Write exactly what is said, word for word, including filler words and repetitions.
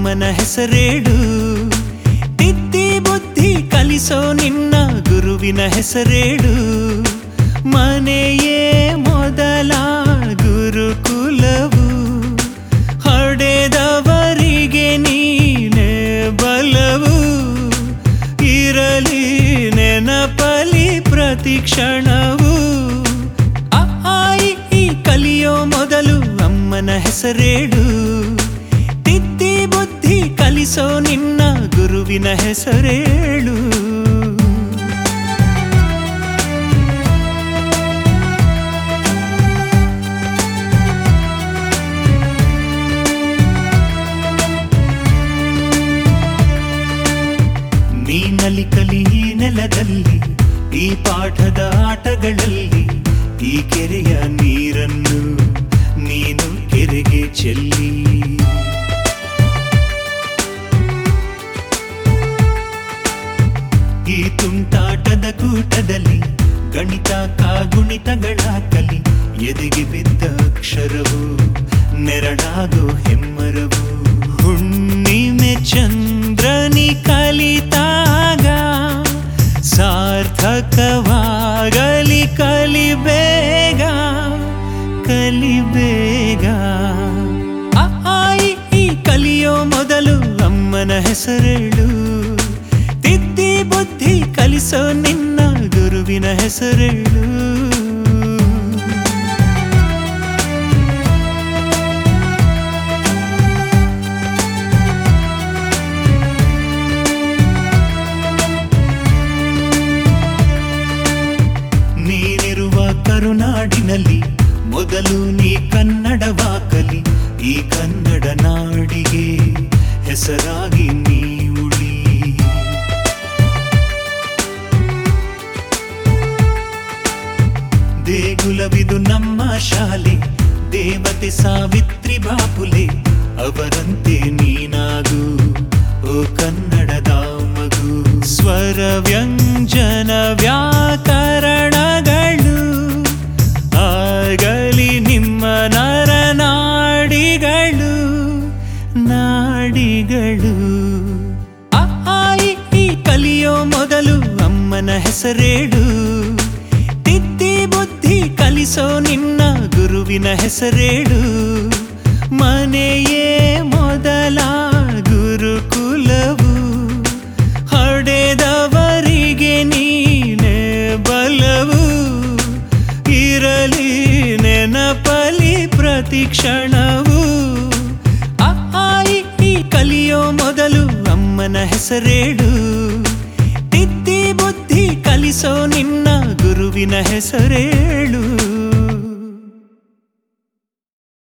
ಅಮ್ಮನ ಹೆಸರೇಳು. ತಿದ್ದಿ ಬುದ್ಧಿ ಕಲಿಸೋ ನಿನ್ನ ಗುರುವಿನ ಹೆಸರೇಳು. ಮನೆಯೇ ಮೊದಲ ಗುರುಕುಲವು, ಹೊಡೆದವರಿಗೆ ನೀನೆ ಬಲವು. ಇರಲಿ ನೆನಪಲಿ ಪ್ರತಿ ಕ್ಷಣವು. ಅ ಆ ಇ ಈ ಕಲಿಯೋ ಮೊದಲು ಅಮ್ಮನ ಹೆಸರೇಳು. ತಿದ್ದಿ ಬುದ್ಧಿ ಕಲಿಸೋ ನಿನ್ನ ಗುರುವಿನ ಹೆಸರೇಳು. ನೀನಲಿ ಕಲಿ ಈ ನೆಲದಲ್ಲಿ, ಈ ಪಾಠದ ಆಟಗಳಲ್ಲಿ. ಈ ಕೆರೆಯ ನೀರನ್ನು ನೀನು ಕೆರೆಗೆ ಚೆಲ್ಲಿ. ಈ ತುಂಟಾಟದ ಕೂಟದಲ್ಲಿ ಗಣಿತ ಕಾಗುಣಿತಗಳ ಕಲಿ. ಎದೆಗೆ ಬಿದ್ದ ಅಕ್ಷರವು ನೆರಳಾಗೋ ಹೆಮ್ಮರವು. ಹುಣ್ಣಿಮೆ ಚಂದ್ರನಿ ಕಲಿತಾಗ ಸಾರ್ಥಕವಾಗಲಿ ಕಲಿಬೇಗ ಕಲಿಬೇಗ. ಅ ಆ ಇ ಈ ಕಲಿಯೋ ಮೊದಲು ಅಮ್ಮನ ಹೆಸರೇಳು. ತಿದ್ದಿ ಬುದ್ಧಿ ಕಲಿಸೋ ನಿನ್ನ ಗುರುವಿನ ಹೆಸರೇಳು. ನೀನಿರುವ ಕರುನಾಡಿನಲ್ಲಿ ಮೊದಲು ನೀ ಕನ್ನಡವ ಕಲಿ. ಈ ಕನ್ನಡ ನಾಡಿಗೆ ಹೆಸರಾಗಿ ನೀ ಉಳಿ. ದೇಗುಲವಿದು ನಮ್ಮ ಶಾಲೆ, ದೇವತೆ ಸಾವಿತ್ರಿ ಬಾಪುಲೆ. ಅವರಂತೆ ನೀನಾಗು ಓ ಕನ್ನಡದ ಮಗು. ಸ್ವರ ವ್ಯಂಜನ ವ್ಯಾಕರಣಗಳು ಆಗಲಿ ನಿಮ್ಮ ನರನಾಡಿಗಳು ನಾಡಿಗಳು. ಅ ಆ ಇ ಈ ಕಲಿಯೋ ಮೊದಲು ಅಮ್ಮನ ಹೆಸರೇಳು. ತಿದ್ದಿ ಬುದ್ಧಿ ಕಲಿಸೋ ನಿನ್ನ ಗುರುವಿನ ಹೆಸರೇಳು. ಮನೆಯೇ ಮೊದಲ ಗುರುಕುಲವು, ಹೊಡೆದವರಿಗೆ ನೀನೆ ಬಲವು. ಇರಲಿ ನೆನಪಲಿ ಪ್ರತಿ ಕ್ಷಣವು. ಅ ಆ ಇ ಈ ಕಲಿಯೋ ಮೊದಲು ಅಮ್ಮನ ಹೆಸರೇಳು. ತಿದ್ದಿ ಬುದ್ಧಿ ಕಲಿಸೋ ನಿನ್ನ ಗುರುವಿನ ಹೆಸರೇಳು.